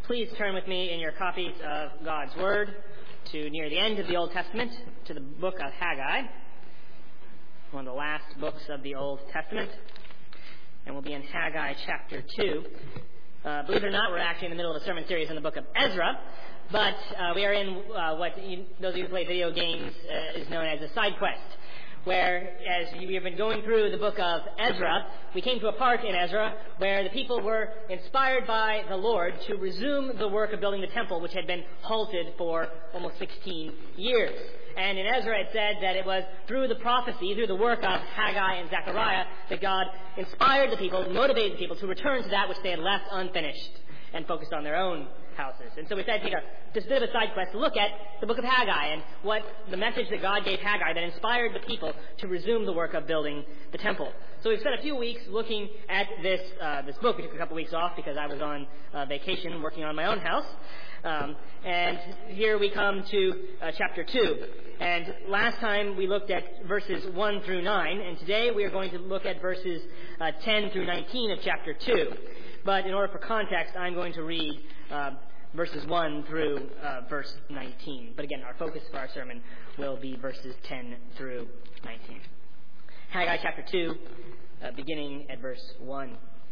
Please turn with me in your copies of God's Word to near the end of the Old Testament, to the book of Haggai, one of the last books of the Old Testament. And we'll be in Haggai chapter 2. Believe it or not, we're actually in the middle of a sermon series in the book of Ezra, but we are in those of you who play video games is known as a side quest, where as we have been going through the book of Ezra, we came to a part in Ezra where the people were inspired by the Lord to resume the work of building the temple, which had been halted for almost 16 years. And in Ezra it said that it was through the prophecy, through the work of Haggai and Zechariah, that God inspired the people, motivated the people to return to that which they had left unfinished and focused on their own houses. And so we decided to take just a bit of a side quest to look at the book of Haggai and what the message that God gave Haggai that inspired the people to resume the work of building the temple. So we've spent a few weeks looking at this book. We took a couple weeks off because I was on vacation working on my own house. And here we come to chapter 2. And last time we looked at verses 1 through 9, and today we are going to look at verses 10 through 19 of chapter 2. But in order for context, I'm going to read verses 1 through verse 19. But again, our focus for our sermon will be verses 10 through 19. Haggai chapter 2, beginning at verse 1.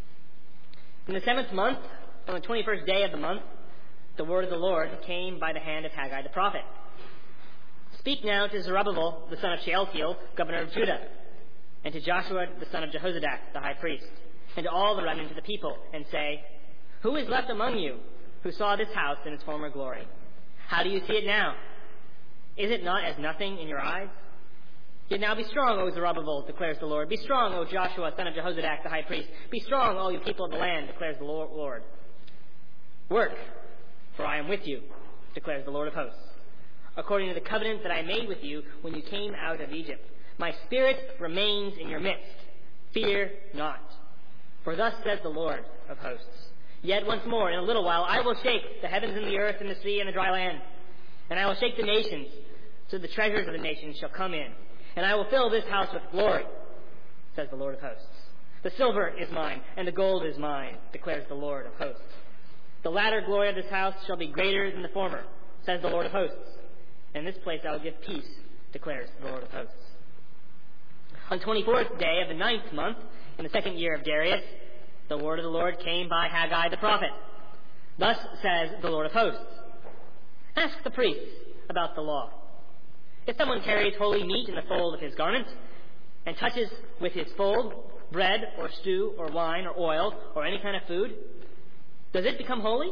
In the 7th month, on the 21st day of the month, the word of the Lord came by the hand of Haggai the prophet. Speak now to Zerubbabel, the son of Shealtiel, governor of Judah, and to Joshua, the son of Jehozadak, the high priest, and to all the remnant of the people, and say, Who is left among you who saw this house in its former glory? How do you see it now? Is it not as nothing in your eyes? Yet now be strong, O Zerubbabel, declares the Lord. Be strong, O Joshua, son of Jehozadak, the high priest. Be strong, all you people of the land, declares the Lord. Work, for I am with you, declares the Lord of hosts, according to the covenant that I made with you when you came out of Egypt. My spirit remains in your midst. Fear not. For thus says the Lord of hosts, Yet once more, in a little while, I will shake the heavens and the earth and the sea and the dry land. And I will shake the nations, so the treasures of the nations shall come in. And I will fill this house with glory, says the Lord of hosts. The silver is mine, and the gold is mine, declares the Lord of hosts. The latter glory of this house shall be greater than the former, says the Lord of hosts. And in this place I will give peace, declares the Lord of hosts. On the 24th day of the 9th month, in the 2nd year of Darius, the word of the Lord came by Haggai the prophet. Thus says the Lord of hosts, Ask the priests about the law. If someone carries holy meat in the fold of his garment, and touches with his fold bread or stew or wine or oil or any kind of food, does it become holy?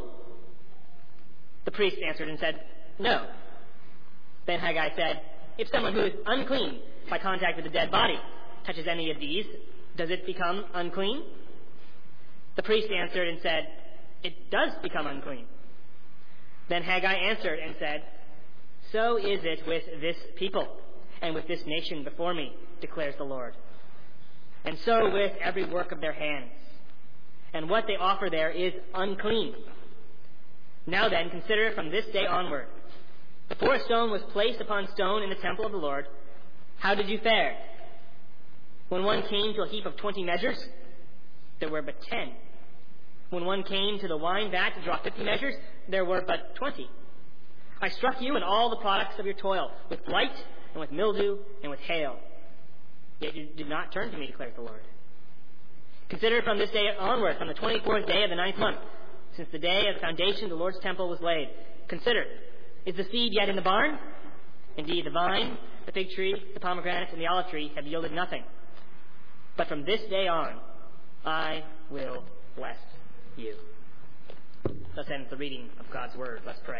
The priest answered and said, No. Then Haggai said, If someone who is unclean by contact with a dead body touches any of these, does it become unclean? The priest answered and said, It does become unclean. Then Haggai answered and said, So is it with this people and with this nation before me, declares the Lord. And so with every work of their hands. And what they offer there is unclean. Now then, consider from this day onward. Before a stone was placed upon stone in the temple of the Lord, how did you fare? When one came to a heap of 20 measures, there were but 10. When one came to the wine vat to draw 50 measures, there were but 20. I struck you and all the products of your toil, with blight and with mildew and with hail. Yet you did not turn to me, declares the Lord. Consider from this day onward, from the 24th day of the 9th month, since the day of the foundation of the Lord's temple was laid. Consider, is the seed yet in the barn? Indeed, the vine, the fig tree, the pomegranate, and the olive tree have yielded nothing. But from this day on, I will bless you. Thus ends the reading of God's word. Let's pray.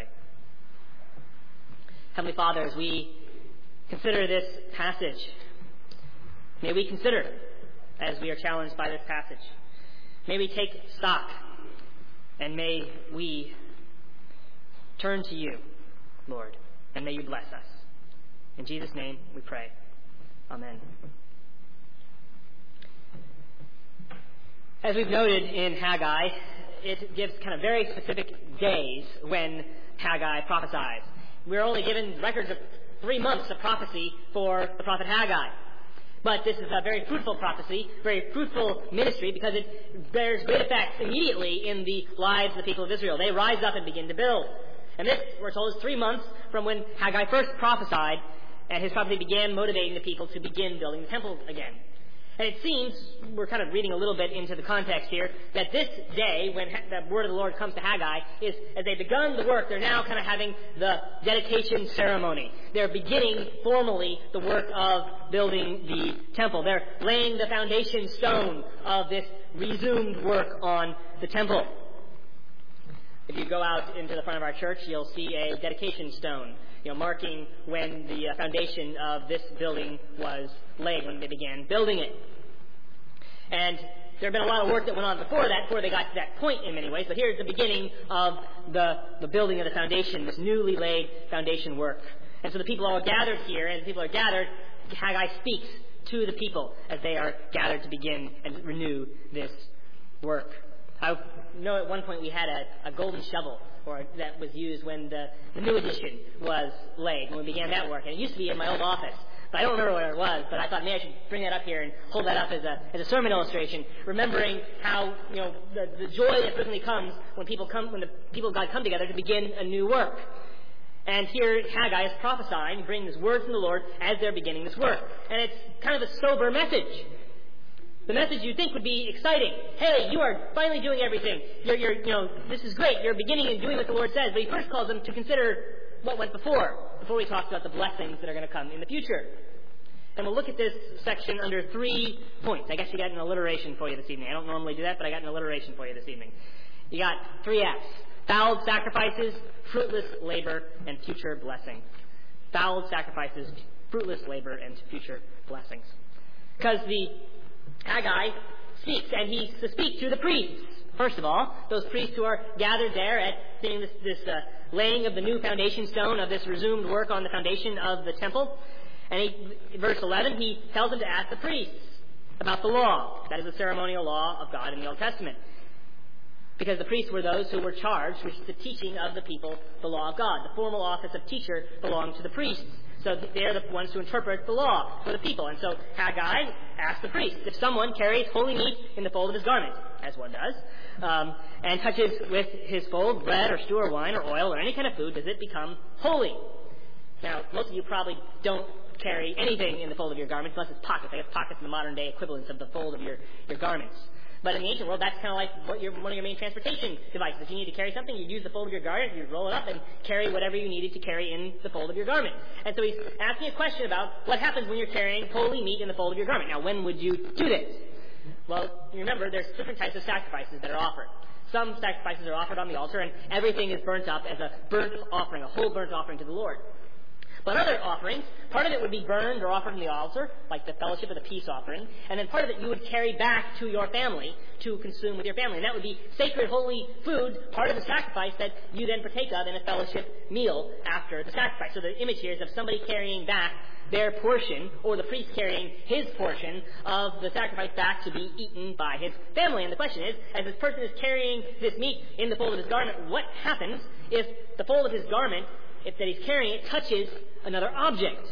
Heavenly Father, as we consider this passage, may we consider as we are challenged by this passage. May we take stock, and may we turn to you, Lord, and may you bless us. In Jesus' name we pray. Amen. As we've noted in Haggai, it gives kind of very specific days when Haggai prophesies. We're only given records of 3 months of prophecy for the prophet Haggai. But this is a very fruitful prophecy, very fruitful ministry, because it bears great effects immediately in the lives of the people of Israel. They rise up and begin to build. And this, we're told, is 3 months from when Haggai first prophesied, and his prophecy began motivating the people to begin building the temple again. And it seems, we're kind of reading a little bit into the context here, that this day, when the word of the Lord comes to Haggai, is as they've begun the work, they're now kind of having the dedication ceremony. They're beginning formally the work of building the temple. They're laying the foundation stone of this resumed work on the temple. If you go out into the front of our church, you'll see a dedication stone, marking when the foundation of this building was laid, when they began building it. And there had been a lot of work that went on before they got to that point in many ways, but here's the beginning of the building of the foundation, this newly laid foundation work. And so the people are gathered here, and as the people are gathered, Haggai speaks to the people as they are gathered to begin and renew this work. I know at one point we had a golden shovel that was used when the new edition was laid, when we began that work. And it used to be in my old office. But I don't remember where it was, but I thought maybe I should bring that up here and hold that up as a sermon illustration, remembering how, the joy that frequently comes when the people of God come together to begin a new work. And here Haggai is prophesying, bringing this word from the Lord as they're beginning this work. And it's kind of a sober message. The message you'd think would be exciting. Hey, you are finally doing everything. This is great. You're beginning and doing what the Lord says. But he first calls them to consider what went before we talked about the blessings that are going to come in the future. And we'll look at this section under 3 points. I guess you got an alliteration for you this evening. I don't normally do that, but I got an alliteration for you this evening. You got 3 F's. Fouled sacrifices, fruitless labor, and future blessing. Fouled sacrifices, fruitless labor, and future blessings. Because the Haggai speaks, and he's to speak to the priests. First of all, those priests who are gathered there at seeing this laying of the new foundation stone of this resumed work on the foundation of the temple. And verse 11, he tells them to ask the priests about the law. That is the ceremonial law of God in the Old Testament. Because the priests were those who were charged with the teaching of the people the law of God. The formal office of teacher belonged to the priests. So they're the ones who interpret the law for the people. And so Haggai asked the priest, if someone carries holy meat in the fold of his garment, as one does, and touches with his fold bread or stew or wine or oil or any kind of food, does it become holy? Now, most of you probably don't carry anything in the fold of your garments unless it's pockets. I guess pockets are the modern day equivalents of the fold of your garments. But in the ancient world, that's kind of like one of your main transportation devices. If you need to carry something, you'd use the fold of your garment, you'd roll it up and carry whatever you needed to carry in the fold of your garment. And so he's asking a question about what happens when you're carrying holy meat in the fold of your garment. Now, when would you do this? Well, you remember, there's different types of sacrifices that are offered. Some sacrifices are offered on the altar, and everything is burnt up as a burnt offering, a whole burnt offering to the Lord. But other offerings, part of it would be burned or offered on the altar, like the fellowship or the peace offering, and then part of it you would carry back to your family to consume with your family. And that would be sacred, holy food, part of the sacrifice that you then partake of in a fellowship meal after the sacrifice. So the image here is of somebody carrying back their portion, or the priest carrying his portion of the sacrifice back to be eaten by his family. And the question is, as this person is carrying this meat in the fold of his garment, what happens if the fold of his garment that he's carrying it touches another object?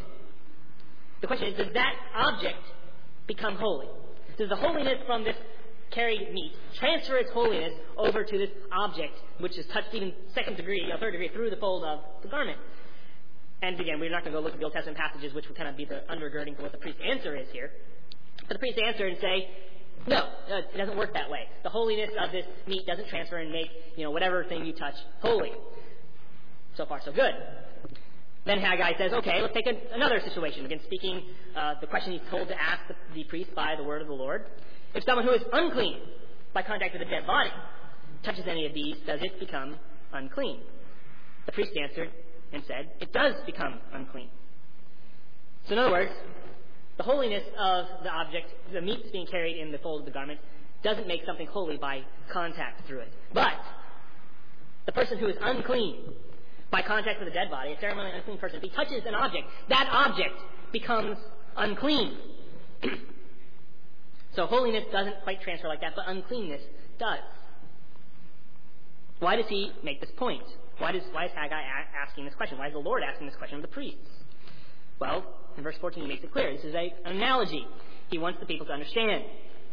The question is, does that object become holy? Does the holiness from this carried meat transfer its holiness over to this object, which is touched even third degree through the fold of the garment? And again, we're not going to go look at the Old Testament passages, which would kind of be the undergirding for what the priest's answer is here. But the priest answer and say, no, it doesn't work that way. The holiness of this meat doesn't transfer and make, whatever thing you touch holy. So far, so good. Then Haggai says, okay, let's take another situation. Again, speaking the question he's told to ask the priest by the word of the Lord. If someone who is unclean by contact with a dead body touches any of these, does it become unclean? The priest answered and said, it does become unclean. So in other words, the holiness of the object, the meat that's being carried in the fold of the garment, doesn't make something holy by contact through it. But the person who is unclean by contact with a dead body, a ceremonially unclean person, if he touches an object, that object becomes unclean. So holiness doesn't quite transfer like that, but uncleanness does. Why does he make this point? Why is Haggai asking this question? Why is the Lord asking this question of the priests? Well, in verse 14 he makes it clear. This is an analogy. He wants the people to understand.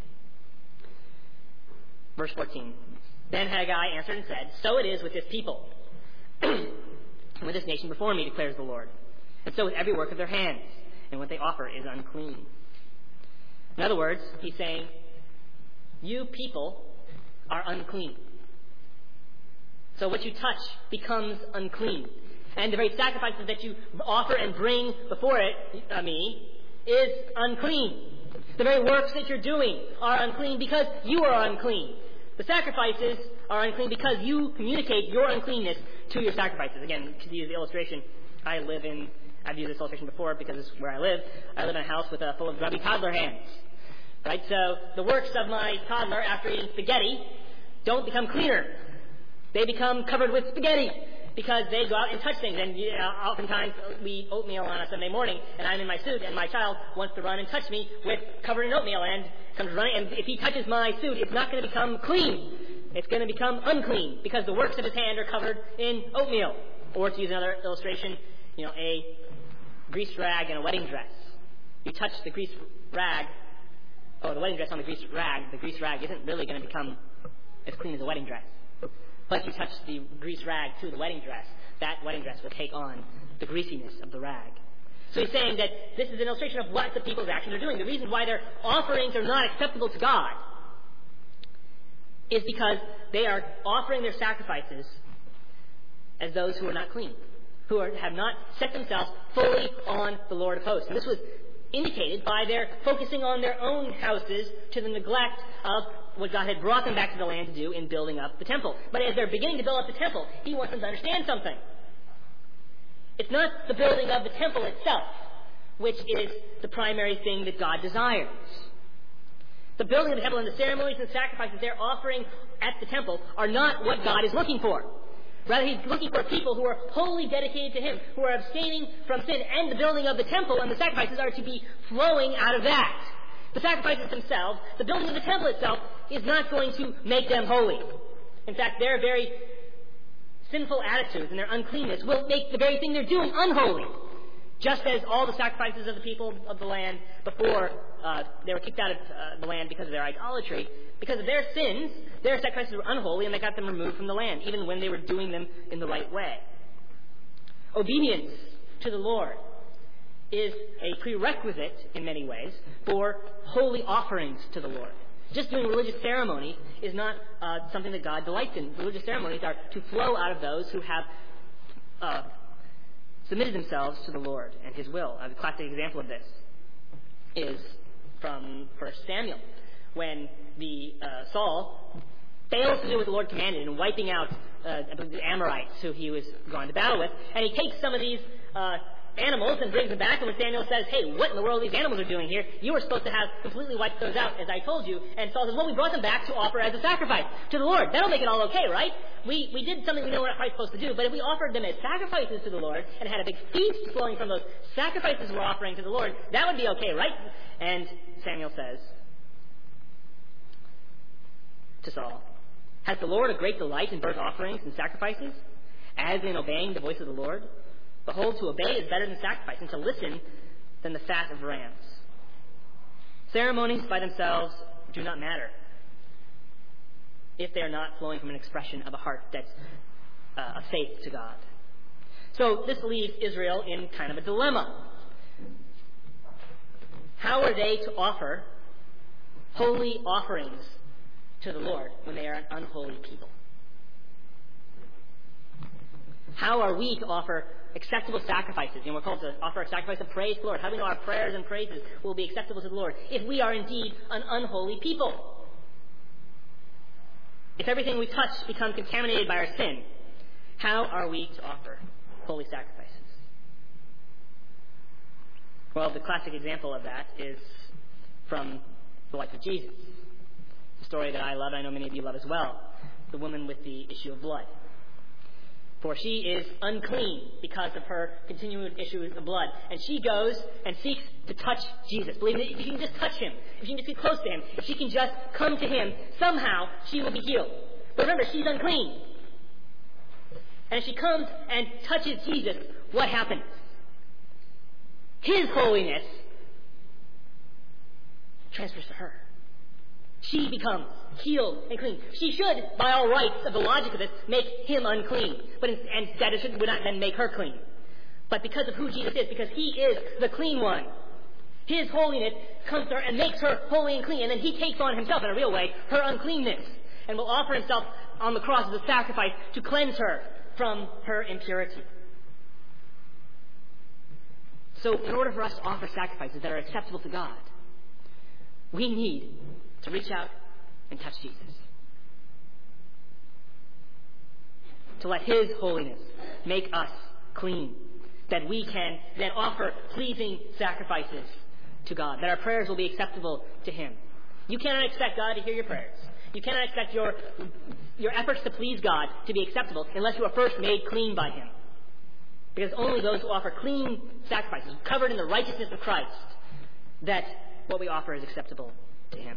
Verse 14. Then Haggai answered and said, "So it is with this people, with this nation before me, declares the Lord. And so with every work of their hands, and what they offer is unclean." In other words, he's saying, you people are unclean. So what you touch becomes unclean. And the very sacrifices that you offer and bring before me is unclean. The very works that you're doing are unclean because you are unclean. The sacrifices are unclean because you communicate your uncleanness to your sacrifices. Again, to use the illustration, I've used this illustration before because it's where I live. I live in a house full of grubby toddler hands. Right? So the works of my toddler after eating spaghetti don't become cleaner. They become covered with spaghetti because they go out and touch things. And oftentimes we eat oatmeal on a Sunday morning, and I'm in my suit, and my child wants to run and touch me covered in oatmeal, and comes running. And if he touches my suit, it's not going to become clean. It's going to become unclean because the works of his hand are covered in oatmeal. Or to use another illustration, a greased rag and a wedding dress. You touch the greased rag, the wedding dress on the greased rag isn't really going to become as clean as a wedding dress. But you touch the greased rag to the wedding dress, that wedding dress will take on the greasiness of the rag. So he's saying that this is an illustration of what the people's actions are doing. The reason why their offerings are not acceptable to God is because they are offering their sacrifices as those who are not clean, who have not set themselves fully on the Lord of hosts. And this was indicated by their focusing on their own houses to the neglect of what God had brought them back to the land to do in building up the temple. But as they're beginning to build up the temple, he wants them to understand something. It's not the building of the temple itself, which is the primary thing that God desires. The building of the temple and the ceremonies and sacrifices they're offering at the temple are not what God is looking for. Rather, he's looking for people who are wholly dedicated to him, who are abstaining from sin, and the building of the temple and the sacrifices are to be flowing out of that. The sacrifices themselves, the building of the temple itself, is not going to make them holy. In fact, their very sinful attitudes and their uncleanness will make the very thing they're doing unholy. Just as all the sacrifices of the people of the land before they were kicked out of the land because of their idolatry, because of their sins, their sacrifices were unholy and they got them removed from the land, even when they were doing them in the right way. Obedience to the Lord is a prerequisite, in many ways, for holy offerings to the Lord. Just doing religious ceremonies is not something that God delights in. Religious ceremonies are to flow out of those who have submitted themselves to the Lord and his will. A classic example of this is from 1 Samuel, when Saul fails to do what the Lord commanded in wiping out the Amorites who he was going to battle with, and he takes some of these animals and brings them back, and when Samuel says, "Hey, what in the world these animals are doing here? You were supposed to have completely wiped those out, as I told you." And Saul says, "Well, we brought them back to offer as a sacrifice to the Lord. That'll make it all okay, right? We did something we know we're not quite supposed to do, but if we offered them as sacrifices to the Lord and had a big feast flowing from those sacrifices we're offering to the Lord, that would be okay, right?" And Samuel says to Saul, "Has the Lord a great delight in burnt offerings and sacrifices, as in obeying the voice of the Lord? Behold, to obey is better than sacrifice, and to listen than the fat of rams." Ceremonies by themselves do not matter if they are not flowing from an expression of a heart that's a faith to God. So this leaves Israel in kind of a dilemma. How are they to offer holy offerings to the Lord when they are an unholy people? How are we to offer acceptable sacrifices? We're called to offer a sacrifice of praise to the Lord. How do we know our prayers and praises will be acceptable to the Lord if we are indeed an unholy people? If everything we touch becomes contaminated by our sin, how are we to offer holy sacrifices? Well, the classic example of that is from the life of Jesus. A story that I love, I know many of you love as well. The woman with the issue of blood. For she is unclean because of her continued issues of blood. And she goes and seeks to touch Jesus, believing that if she can just touch him, if she can just get close to him, if she can just come to him, somehow she will be healed. But remember, she's unclean. And if she comes and touches Jesus, what happens? His holiness transfers to her. She becomes healed and clean. She should, by all rights of the logic of this, make him unclean. But instead, it would not then make her clean. But because of who Jesus is, because he is the clean one, his holiness comes to her and makes her holy and clean. And then he takes on himself, in a real way, her uncleanness, and will offer himself on the cross as a sacrifice to cleanse her from her impurity. So in order for us to offer sacrifices that are acceptable to God, we need to reach out and touch Jesus. To let his holiness make us clean. That we can then offer pleasing sacrifices to God. That our prayers will be acceptable to him. You cannot expect God to hear your prayers. You cannot expect your efforts to please God to be acceptable unless you are first made clean by him. Because only those who offer clean sacrifices, covered in the righteousness of Christ, that what we offer is acceptable to him.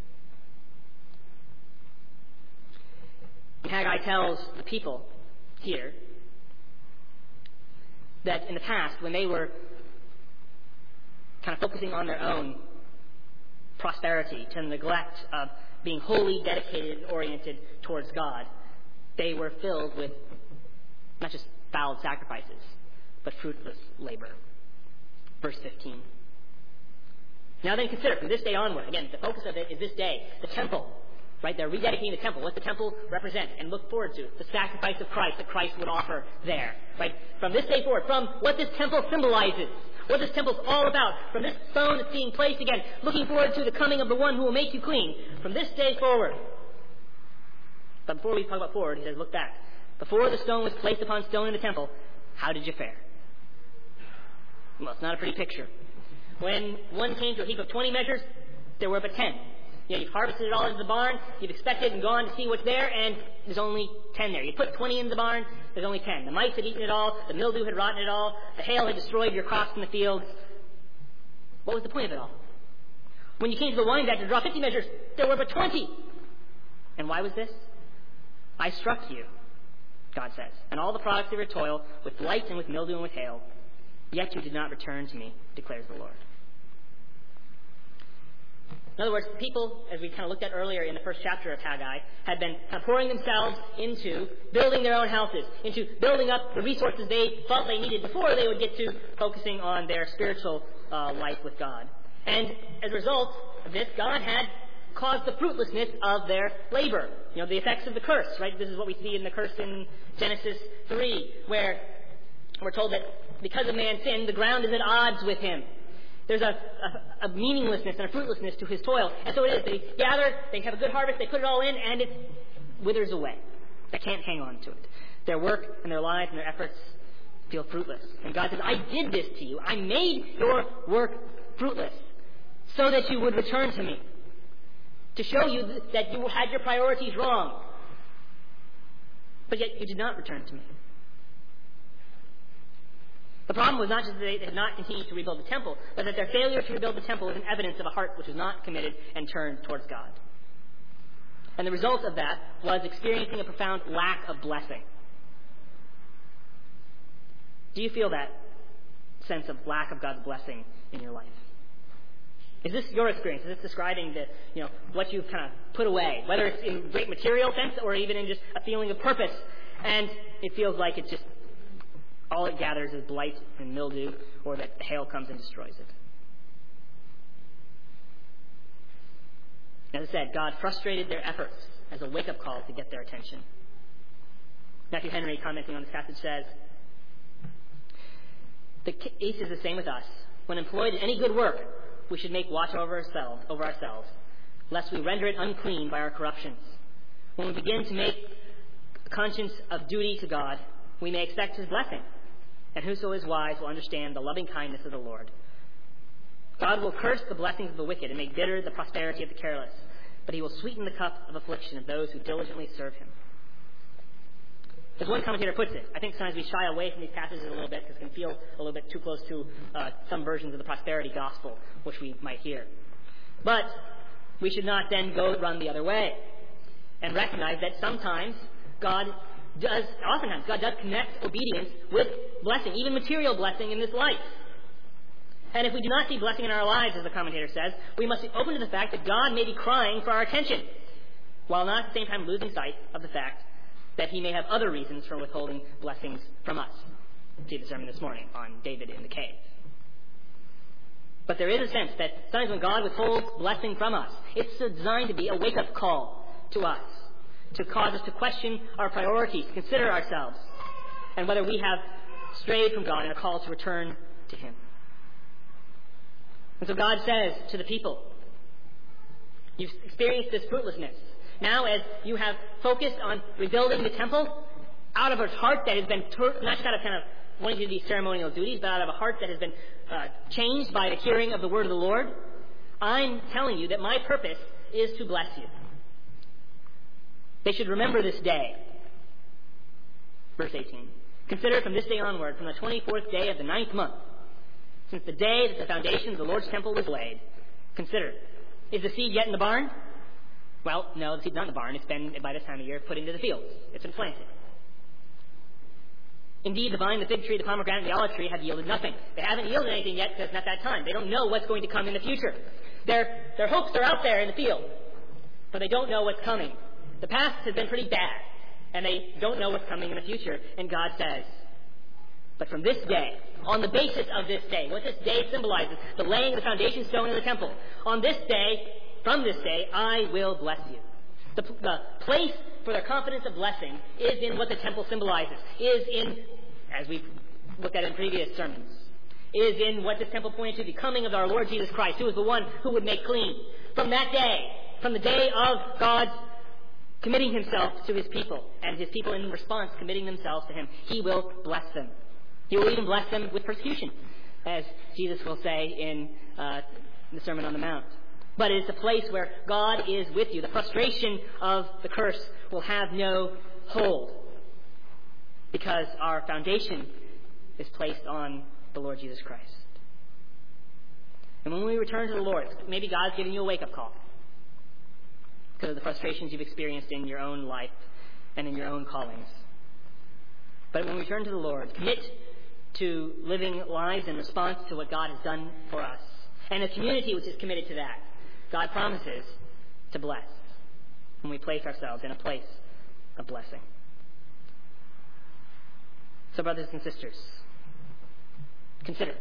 Haggai tells the people here that in the past, when they were kind of focusing on their own prosperity to the neglect of being wholly dedicated and oriented towards God, they were filled with not just foul sacrifices, but fruitless labor. Verse 15. Now then consider, from this day onward, again, the focus of it is this day, the temple, right? They're rededicating the temple. What the temple represents and look forward to, the sacrifice of Christ that Christ would offer there, right? From this day forward, from what this temple symbolizes, what this temple's all about, from this stone that's being placed again, looking forward to the coming of the one who will make you clean, from this day forward. But before we talk about forward, he says, look back. Before the stone was placed upon stone in the temple, how did you fare? Well, it's not a pretty picture. When one came to a heap of 20 measures, there were but 10. You've harvested it all into the barn, you've expected and gone to see what's there, and there's only 10 there. You put 20 in the barn, there's only 10. The mice had eaten it all, the mildew had rotten it all, the hail had destroyed your crops in the fields. What was the point of it all? When you came to the wine vat to draw 50 measures, there were but 20. And why was this? I struck you, God says, and all the products of your toil, with blight and with mildew and with hail. Yet you did not return to me, declares the Lord. In other words, people, as we kind of looked at earlier in the first chapter of Haggai, had been kind of pouring themselves into building their own houses, into building up the resources they thought they needed before they would get to focusing on their spiritual life with God. And as a result of this, God had caused the fruitlessness of their labor. You know, the effects of the curse, right? This is what we see in the curse in Genesis 3, where we're told that because of man's sin, the ground is at odds with him. There's a meaninglessness and a fruitlessness to his toil. And so it is. They gather, they have a good harvest, they put it all in, and it withers away. They can't hang on to it. Their work and their lives and their efforts feel fruitless. And God says, I did this to you. I made your work fruitless so that you would return to me. To show you that you had your priorities wrong. But yet you did not return to me. The problem was not just that they had not continued to rebuild the temple, but that their failure to rebuild the temple was an evidence of a heart which was not committed and turned towards God. And the result of that was experiencing a profound lack of blessing. Do you feel that sense of lack of God's blessing in your life? Is this your experience? Is this describing what you've kind of put away, whether it's in great material sense or even in just a feeling of purpose, and it feels like it's just all it gathers is blight and mildew, or that the hail comes and destroys it? As I said, God frustrated their efforts as a wake-up call to get their attention. Matthew Henry, commenting on this passage, says, the case is the same with us. When employed in any good work, we should make watch over ourselves, lest we render it unclean by our corruptions. When we begin to make a conscience of duty to God, we may expect his blessing. And whoso is wise will understand the loving kindness of the Lord. God will curse the blessings of the wicked and make bitter the prosperity of the careless, but he will sweeten the cup of affliction of those who diligently serve him. As one commentator puts it, I think sometimes we shy away from these passages a little bit because it can feel a little bit too close to some versions of the prosperity gospel, which we might hear. But we should not then run the other way and recognize that oftentimes God does connect obedience with blessing, even material blessing in this life. And if we do not see blessing in our lives, as the commentator says, we must be open to the fact that God may be crying for our attention, while not at the same time losing sight of the fact that he may have other reasons for withholding blessings from us. See the sermon this morning on David in the cave. But there is a sense that sometimes when God withholds blessing from us, it's designed to be a wake-up call to us, to cause us to question our priorities, to consider ourselves, and whether we have strayed from God and a call to return to him. And so God says to the people, you've experienced this fruitlessness. Now as you have focused on rebuilding the temple, out of a heart that has been not just out of kind of wanting to do these ceremonial duties, but out of a heart that has been changed by the hearing of the word of the Lord, I'm telling you that my purpose is to bless you. They should remember this day. Verse 18. Consider from this day onward, from the 24th day of the 9th month, since the day that the foundation of the Lord's temple was laid. Consider, is the seed yet in the barn? Well, no, the seed's not in the barn. It's been, by this time of year, put into the fields. It's been planted. Indeed, the vine, the fig tree, the pomegranate, and the olive tree have yielded nothing. They haven't yielded anything yet because it's not that time. They don't know what's going to come in the future. Their hopes are out there in the field, but they don't know what's coming. The past has been pretty bad, and they don't know what's coming in the future. And God says, but from this day, on the basis of this day, what this day symbolizes, the laying of the foundation stone in the temple, on this day, from this day, I will bless you. The place for their confidence of blessing is in what the temple symbolizes, is in, as we've looked at in previous sermons, is in what this temple pointed to, the coming of our Lord Jesus Christ, who is the one who would make clean. From that day, from the day of God's committing himself to his people, and his people in response committing themselves to him, he will bless them. He will even bless them with persecution, as Jesus will say in the Sermon on the Mount. But it is a place where God is with you. The frustration of the curse will have no hold, because our foundation is placed on the Lord Jesus Christ. And when we return to the Lord, maybe God's giving you a wake-up call because of the frustrations you've experienced in your own life and in your own callings. But when we return to the Lord, commit to living lives in response to what God has done for us. And a community which is committed to that, God promises to bless when we place ourselves in a place of blessing. So, brothers and sisters, consider,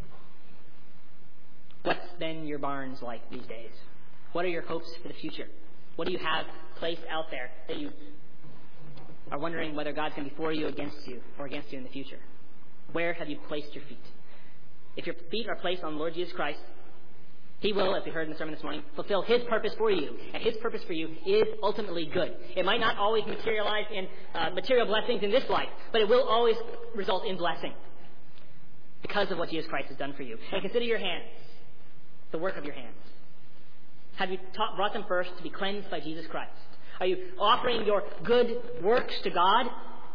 what's been your barns like these days? What are your hopes for the future? What do you have placed out there that you are wondering whether God's going to be for you, against you, or against you in the future? Where have you placed your feet? If your feet are placed on the Lord Jesus Christ, he will, as we heard in the sermon this morning, fulfill his purpose for you. And his purpose for you is ultimately good. It might not always materialize in material blessings in this life, but it will always result in blessing because of what Jesus Christ has done for you. And consider your hands, the work of your hands. Have you brought them first to be cleansed by Jesus Christ? Are you offering your good works to God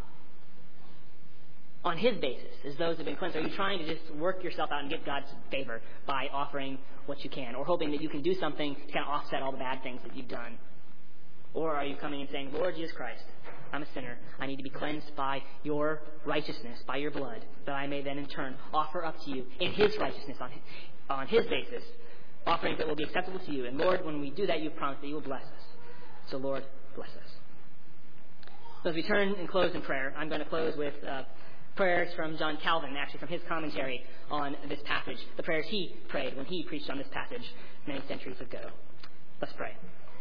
on his basis, as those have been cleansed? Are you trying to just work yourself out and get God's favor by offering what you can, or hoping that you can do something to kind of offset all the bad things that you've done? Or are you coming and saying, Lord Jesus Christ, I'm a sinner. I need to be cleansed by your righteousness, by your blood, that I may then in turn offer up to you in his righteousness, on his basis, offerings that will be acceptable to you. And Lord, when we do that, you promise that you will bless us. So Lord, bless us. So as we turn and close in prayer, I'm going to close with prayers from John Calvin, actually from his commentary on this passage, the prayers he prayed when he preached on this passage many centuries ago. Let's pray.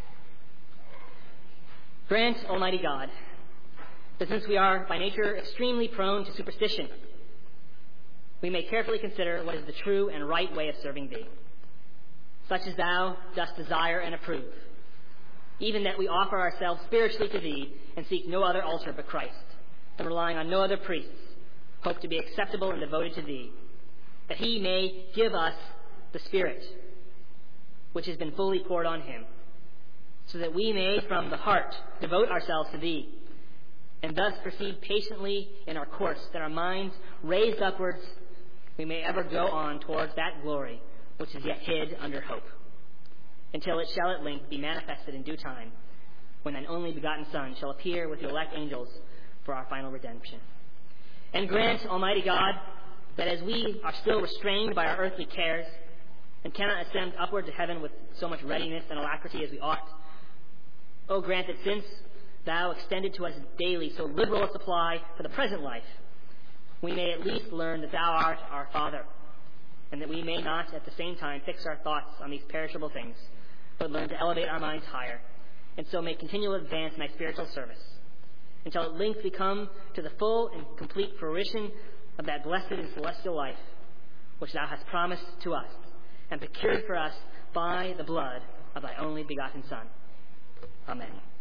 Grant, Almighty God, that since we are by nature extremely prone to superstition, we may carefully consider what is the true and right way of serving thee, such as thou dost desire and approve, even that we offer ourselves spiritually to thee and seek no other altar but Christ, and relying on no other priests, hope to be acceptable and devoted to thee, that he may give us the Spirit which has been fully poured on him, so that we may from the heart devote ourselves to thee, and thus proceed patiently in our course, that our minds raised upwards, we may ever go on towards that glory which is yet hid under hope, until it shall at length be manifested in due time, when thine only begotten Son shall appear with the elect angels for our final redemption. And grant, Almighty God, that as we are still restrained by our earthly cares and cannot ascend upward to heaven with so much readiness and alacrity as we ought, O grant that since thou extended to us daily so liberal a supply for the present life, we may at least learn that thou art our Father, and that we may not at the same time fix our thoughts on these perishable things, but learn to elevate our minds higher, and so make continual advance in thy spiritual service, until at length we come to the full and complete fruition of that blessed and celestial life which thou hast promised to us and procured for us by the blood of thy only begotten Son. Amen.